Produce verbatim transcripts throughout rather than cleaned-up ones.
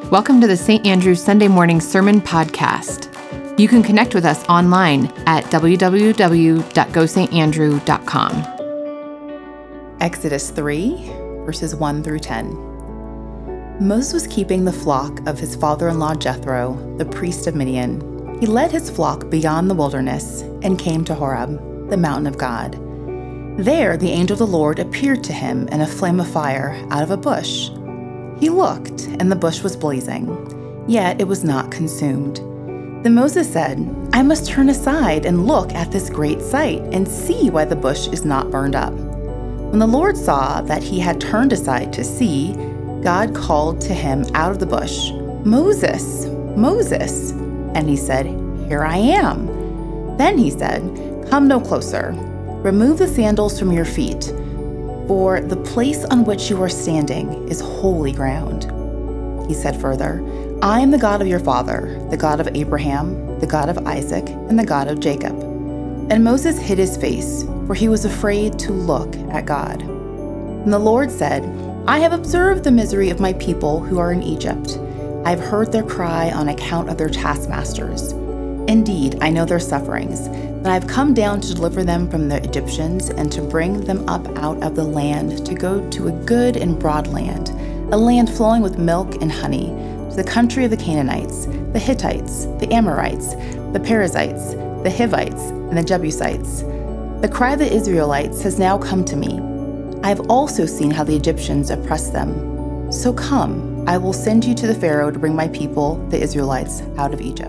Welcome to the Saint Andrew Sunday Morning Sermon Podcast. You can connect with us online at w w w dot go st andrew dot com. Exodus three, verses one through ten. Moses was keeping the flock of his father-in-law Jethro, the priest of Midian. He led his flock beyond the wilderness and came to Horeb, the mountain of God. There the angel of the Lord appeared to him in a flame of fire out of a bush. He looked, and the bush was blazing, yet it was not consumed. Then Moses said, "I must turn aside and look at this great sight and see why the bush is not burned up." When the Lord saw that he had turned aside to see, God called to him out of the bush, "Moses, Moses." And he said, "Here I am." Then he said, "Come no closer. Remove the sandals from your feet, for the place on which you are standing is holy ground." He said further, "I am the God of your father, the God of Abraham, the God of Isaac, and the God of Jacob." And Moses hid his face, for he was afraid to look at God. And the Lord said, "I have observed the misery of my people who are in Egypt. I have heard their cry on account of their taskmasters. Indeed, I know their sufferings, and I have come down to deliver them from the Egyptians and to bring them up out of the land to go to a good and broad land, a land flowing with milk and honey, to the country of the Canaanites, the Hittites, the Amorites, the Perizzites, the Hivites, and the Jebusites. The cry of the Israelites has now come to me. I have also seen how the Egyptians oppress them. So come, I will send you to the Pharaoh to bring my people, the Israelites, out of Egypt."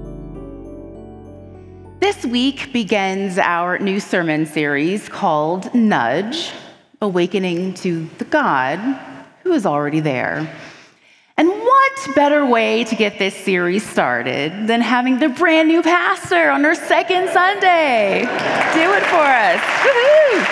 This week begins our new sermon series called Nudge, Awakening to the God who is already there. And what better way to get this series started than having the brand new pastor on her second Sunday do it for us. Woo-hoo!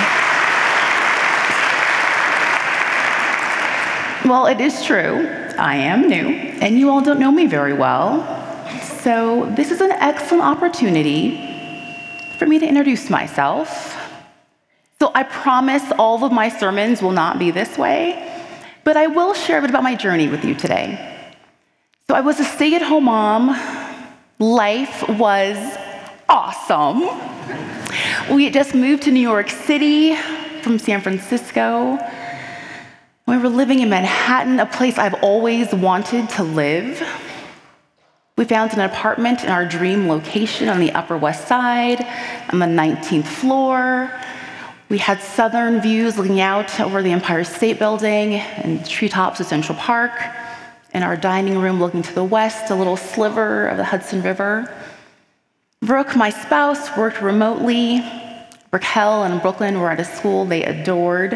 Well, it is true. I am new, and you all don't know me very well. So this is an excellent opportunity for me to introduce myself. So I promise all of my sermons will not be this way, but I will share a bit about my journey with you today. So I was a stay-at-home mom. Life was awesome. We had just moved to New York City from San Francisco. We were living in Manhattan, a place I've always wanted to live. We found an apartment in our dream location on the Upper West Side, on the nineteenth floor. We had southern views looking out over the Empire State Building and treetops of Central Park. In our dining room looking to the west, a little sliver of the Hudson River. Brooke, my spouse, worked remotely. Raquel and Brooklyn were at a school they adored.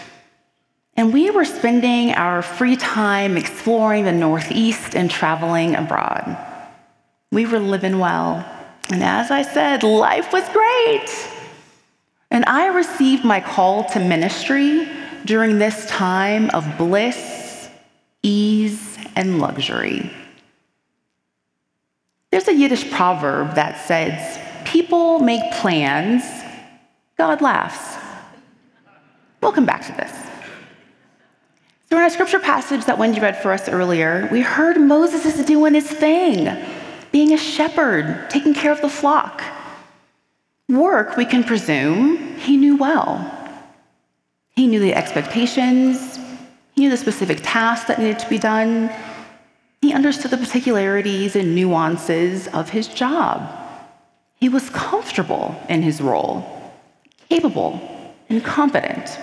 And we were spending our free time exploring the Northeast and traveling abroad. We were living well. And as I said, life was great. And I received my call to ministry during this time of bliss, ease, and luxury. There's a Yiddish proverb that says, "People make plans, God laughs." We'll come back to this. So in our scripture passage that Wendy read for us earlier, we heard Moses is doing his thing, being a shepherd, taking care of the flock. Work, we can presume, he knew well. He knew the expectations. He knew the specific tasks that needed to be done. He understood the particularities and nuances of his job. He was comfortable in his role, capable and confident.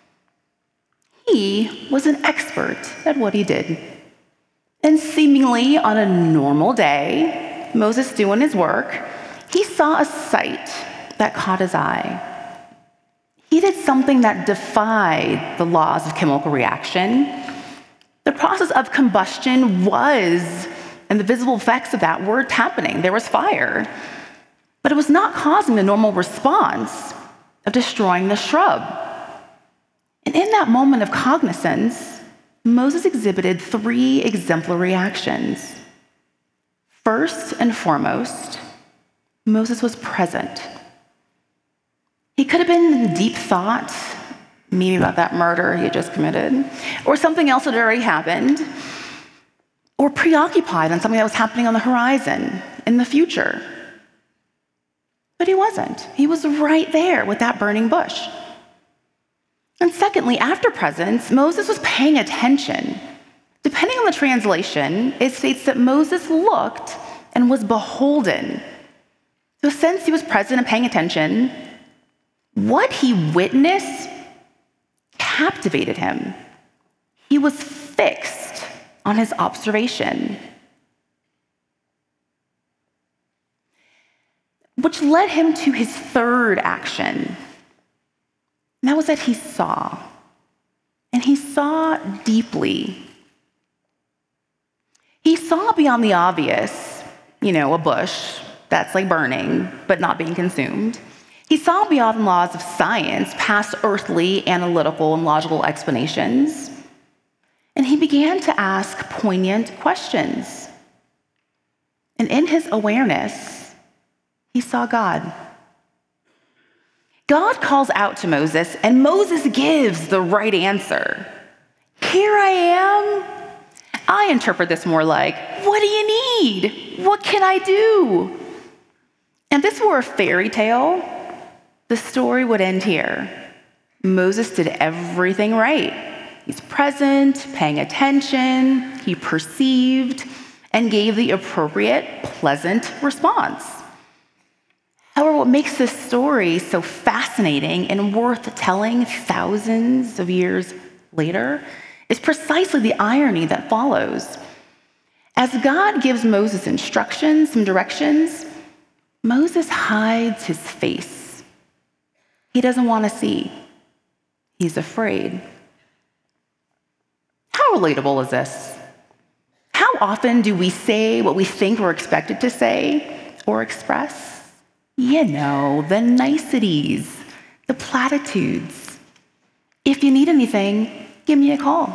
He was an expert at what he did. And seemingly on a normal day, Moses doing his work, he saw a sight that caught his eye. He did something that defied the laws of chemical reaction. The process of combustion was, and the visible effects of that were happening. There was fire. But it was not causing the normal response of destroying the shrub. And in that moment of cognizance, Moses exhibited three exemplary actions. First and foremost, Moses was present. He could have been in deep thought, maybe about that murder he had just committed, or something else that had already happened. or preoccupied on something that was happening on the horizon in the future. But he wasn't. He was right there with that burning bush. And secondly, after presence, Moses was paying attention. Depending on the translation, it states that Moses looked and was beholden. So since he was present and paying attention, what he witnessed captivated him. He was fixed on his observation, which led him to his third action. And that was that he saw. And he saw deeply. He saw beyond the obvious, you know, a bush that's like burning, but not being consumed. He saw beyond the laws of science, past earthly, analytical, and logical explanations. And he began to ask poignant questions. And in his awareness, he saw God. God calls out to Moses, and Moses gives the right answer. Here I am. I interpret this more like, what do you need? What can I do? And if this were a fairy tale, the story would end here. Moses did everything right. He's present, paying attention, he perceived, and gave the appropriate, pleasant response. However, what makes this story so fascinating and worth telling thousands of years later is precisely the irony that follows. As God gives Moses instructions, some directions, Moses hides his face. He doesn't want to see. He's afraid. How relatable is this? How often do we say what we think we're expected to say or express? You know, the niceties, the platitudes. If you need anything, give me a call.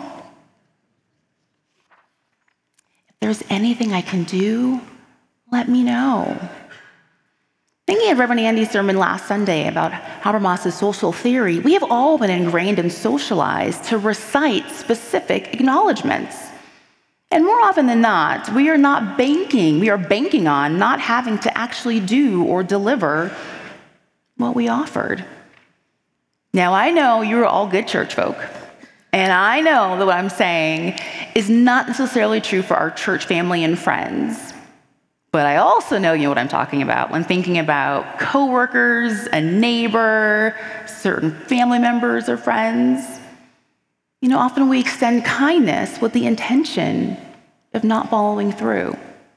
If there's anything I can do, let me know. Thinking of Reverend Andy's sermon last Sunday about Habermas's social theory, we have all been ingrained and socialized to recite specific acknowledgments. And more often than not, we are not banking, we are banking on not having to actually do or deliver what we offered. Now, I know you're all good church folk, and I know that what I'm saying is not necessarily true for our church family and friends. But I also know you know what I'm talking about when thinking about coworkers, a neighbor, certain family members or friends. You know, often we extend kindness with the intention of not following through.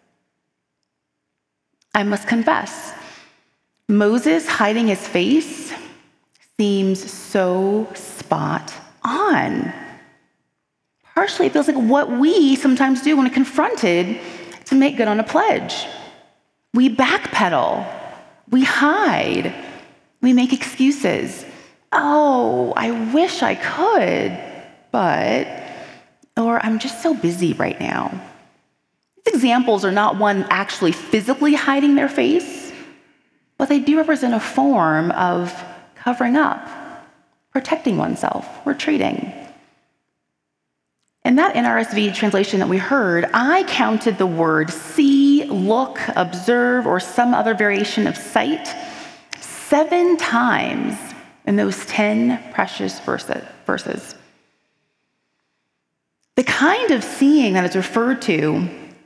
I must confess, Moses hiding his face seems so spot on. Partially, it feels like what we sometimes do when confronted to make good on a pledge. We backpedal, we hide, we make excuses. Oh, I wish I could, but, or I'm just so busy right now. These examples are not one actually physically hiding their face, but they do represent a form of covering up, protecting oneself, retreating. In that N R S V translation that we heard, I counted the word see, look, observe, or some other variation of sight seven times in those ten precious verses. The kind of seeing that is referred to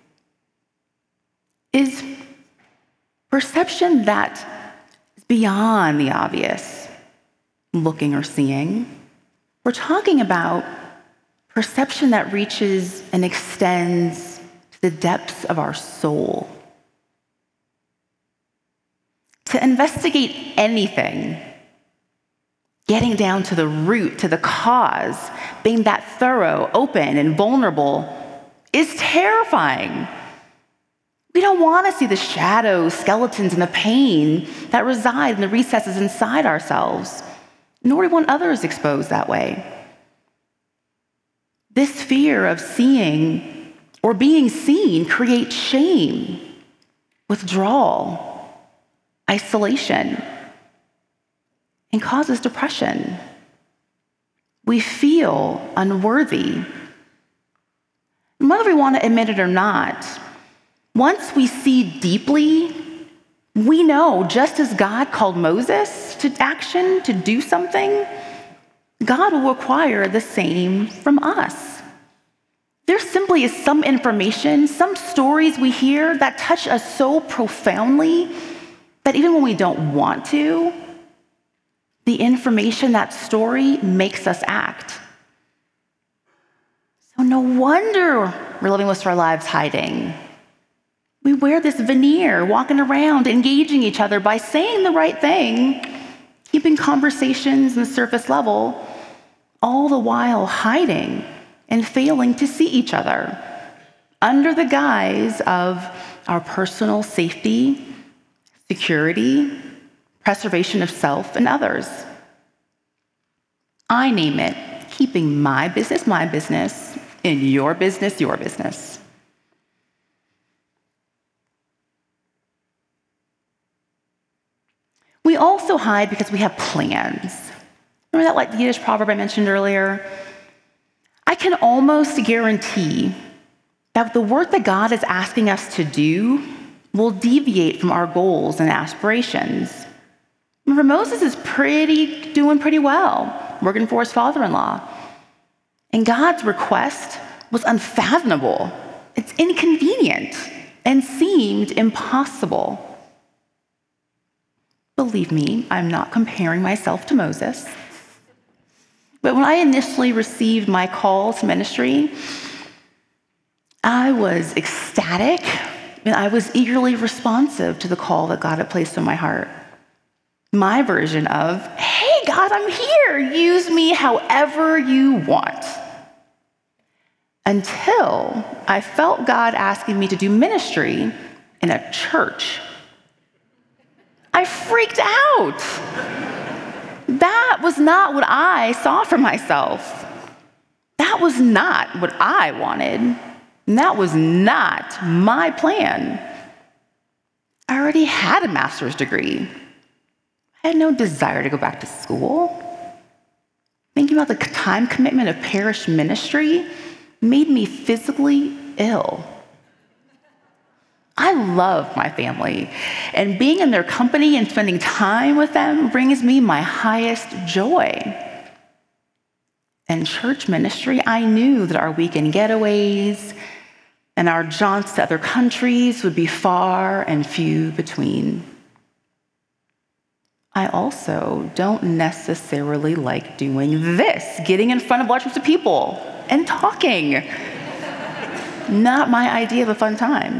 is perception that is beyond the obvious, looking or seeing. We're talking about perception that reaches and extends to the depths of our soul. To investigate anything, getting down to the root, to the cause, being that thorough, open, and vulnerable is terrifying. We don't want to see the shadows, skeletons, and the pain that reside in the recesses inside ourselves, nor do we want others exposed that way. This fear of seeing or being seen creates shame, withdrawal, isolation, and causes depression. We feel unworthy. Whether we want to admit it or not, once we see deeply, we know just as God called Moses to action, to do something, God will require the same from us. There simply is some information, some stories we hear that touch us so profoundly that even when we don't want to, the information, that story, makes us act. So no wonder we're living most of our lives hiding. We wear this veneer, walking around, engaging each other by saying the right thing, keeping conversations on the surface level, all the while hiding and failing to see each other under the guise of our personal safety, security, preservation of self and others. I name it keeping my business my business and your business your business. We also hide because we have plans. Remember that like the Yiddish proverb I mentioned earlier? I can almost guarantee that the work that God is asking us to do will deviate from our goals and aspirations. Remember, Moses is pretty doing pretty well, working for his father-in-law. And God's request was unfathomable. It's inconvenient and seemed impossible. Believe me, I'm not comparing myself to Moses. But when I initially received my call to ministry, I was ecstatic and I was eagerly responsive to the call that God had placed on my heart. My version of, hey, God, I'm here. Use me however you want. Until I felt God asking me to do ministry in a church. I freaked out. That was not what I saw for myself. That was not what I wanted. And that was not my plan. I already had a master's degree. I had no desire to go back to school. Thinking about the time commitment of parish ministry made me physically ill. I love my family, and being in their company and spending time with them brings me my highest joy. In church ministry, I knew that our weekend getaways and our jaunts to other countries would be far and few between. I also don't necessarily like doing this, getting in front of large groups of people and talking. Not my idea of a fun time.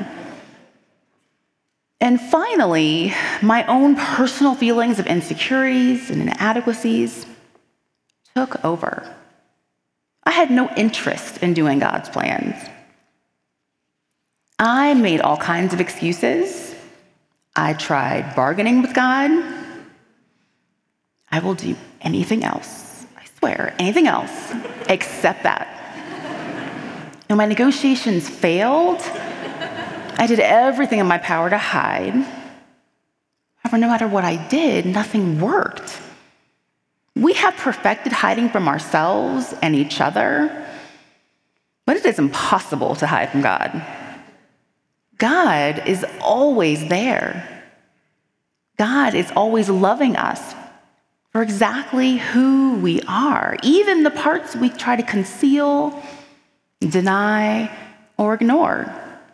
And finally, my own personal feelings of insecurities and inadequacies took over. I had no interest in doing God's plans. I made all kinds of excuses. I tried bargaining with God. I will do anything else, I swear, anything else except that. And my negotiations failed. I did everything in my power to hide. However, no matter what I did, nothing worked. We have perfected hiding from ourselves and each other, but it is impossible to hide from God. God is always there. God is always loving us for exactly who we are, even the parts we try to conceal, deny, or ignore.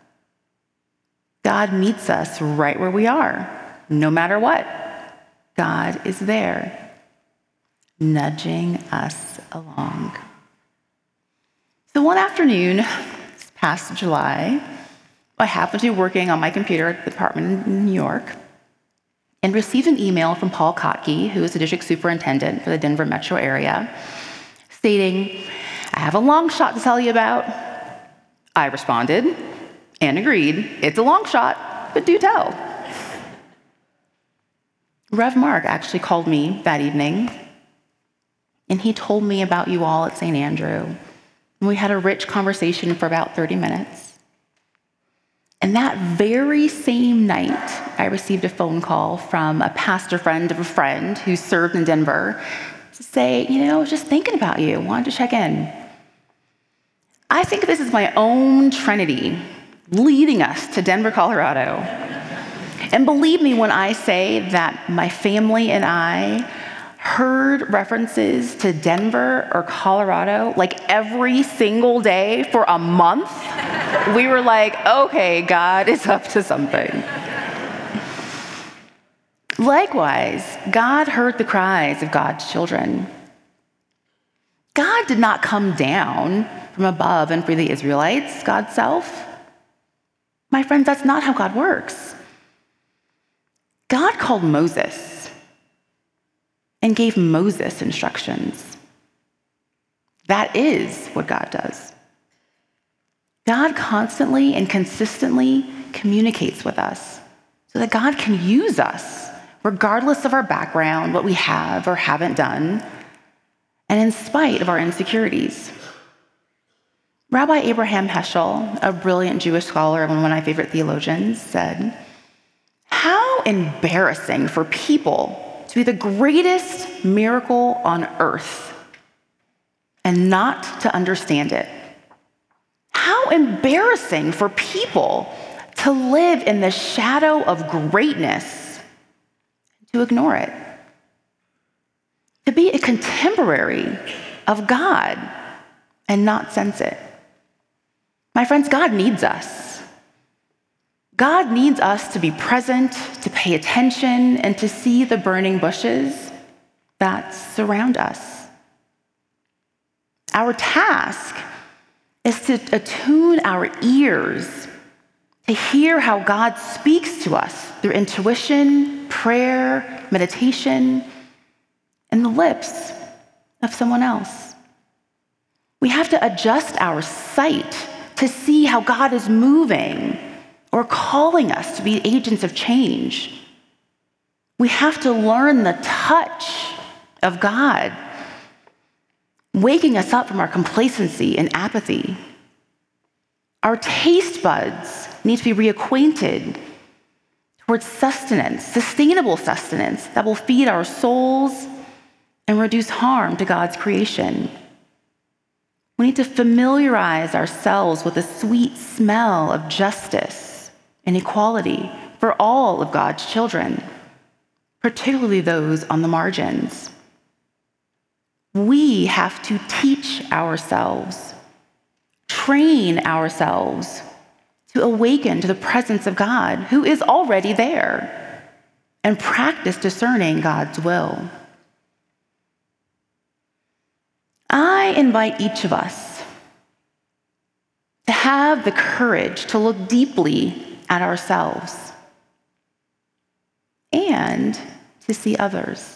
God meets us right where we are, no matter what. God is there, nudging us along. So one afternoon, this past July, I happened to be working on my computer at the department in New York and received an email from Paul Kotke, who is the district superintendent for the Denver metro area, stating, I have a long shot to tell you about. I responded and agreed, it's a long shot, but do tell. Rev Mark actually called me that evening, and he told me about you all at Saint Andrew. And we had a rich conversation for about thirty minutes. And that very same night, I received a phone call from a pastor friend of a friend who served in Denver to say, you know, I was just thinking about you, wanted to check in. I think this is my own Trinity leading us to Denver, Colorado. And believe me when I say that my family and I heard references to Denver or Colorado like every single day for a month. We were like, okay, God is up to something. Likewise, God heard the cries of God's children. God did not come down from above and free the Israelites, God's self. My friends, that's not how God works. God called Moses and gave Moses instructions. That is what God does. God constantly and consistently communicates with us so that God can use us regardless of our background, what we have or haven't done, and in spite of our insecurities. Rabbi Abraham Heschel, a brilliant Jewish scholar and one of my favorite theologians, said, "How embarrassing for people to be the greatest miracle on earth and not to understand it. How embarrassing for people to live in the shadow of greatness to ignore it. To be a contemporary of God and not sense it." My friends, God needs us. God needs us to be present, to pay attention, and to see the burning bushes that surround us. Our task is to attune our ears to hear how God speaks to us through intuition, prayer, meditation, and the lips of someone else. We have to adjust our sight to see how God is moving or calling us to be agents of change. We have to learn the touch of God, waking us up from our complacency and apathy. Our taste buds need to be reacquainted towards sustenance, sustainable sustenance that will feed our souls and reduce harm to God's creation. We need to familiarize ourselves with the sweet smell of justice and equality for all of God's children, particularly those on the margins. We have to teach ourselves, train ourselves to awaken to the presence of God, who is already there, and practice discerning God's will. I invite each of us to have the courage to look deeply at ourselves and to see others.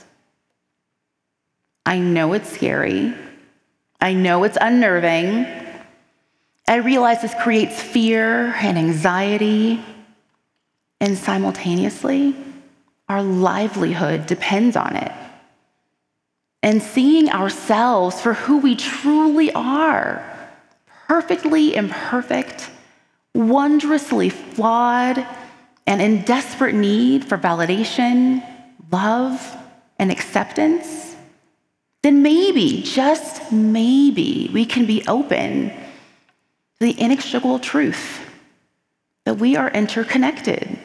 I know it's scary. I know it's unnerving. I realize this creates fear and anxiety, and simultaneously, our livelihood depends on it. And seeing ourselves for who we truly are, perfectly imperfect, wondrously flawed, and in desperate need for validation, love, and acceptance, then maybe, just maybe, we can be open to the inextricable truth that we are interconnected.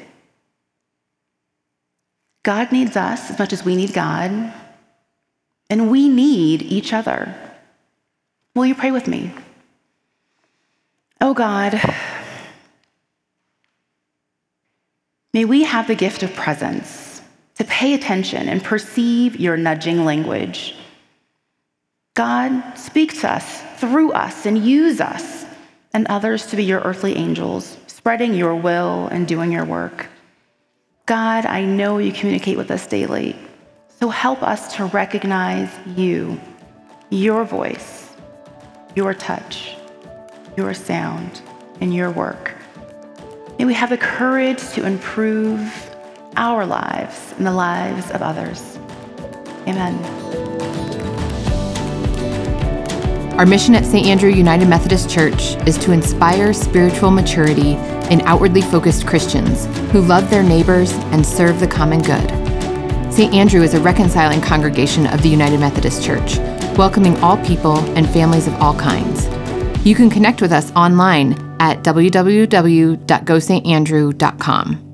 God needs us as much as we need God, and we need each other. Will you pray with me? Oh God, may we have the gift of presence to pay attention and perceive your nudging language. God, speak to us, through us, and use us and others to be your earthly angels, spreading your will and doing your work. God, I know you communicate with us daily, so help us to recognize you, your voice, your touch, your sound, and your work. May we have the courage to improve our lives and the lives of others. Amen. Our mission at Saint Andrew United Methodist Church is to inspire spiritual maturity in outwardly focused Christians who love their neighbors and serve the common good. Saint Andrew is a reconciling congregation of the United Methodist Church, welcoming all people and families of all kinds. You can connect with us online at w w w dot go st andrew dot com.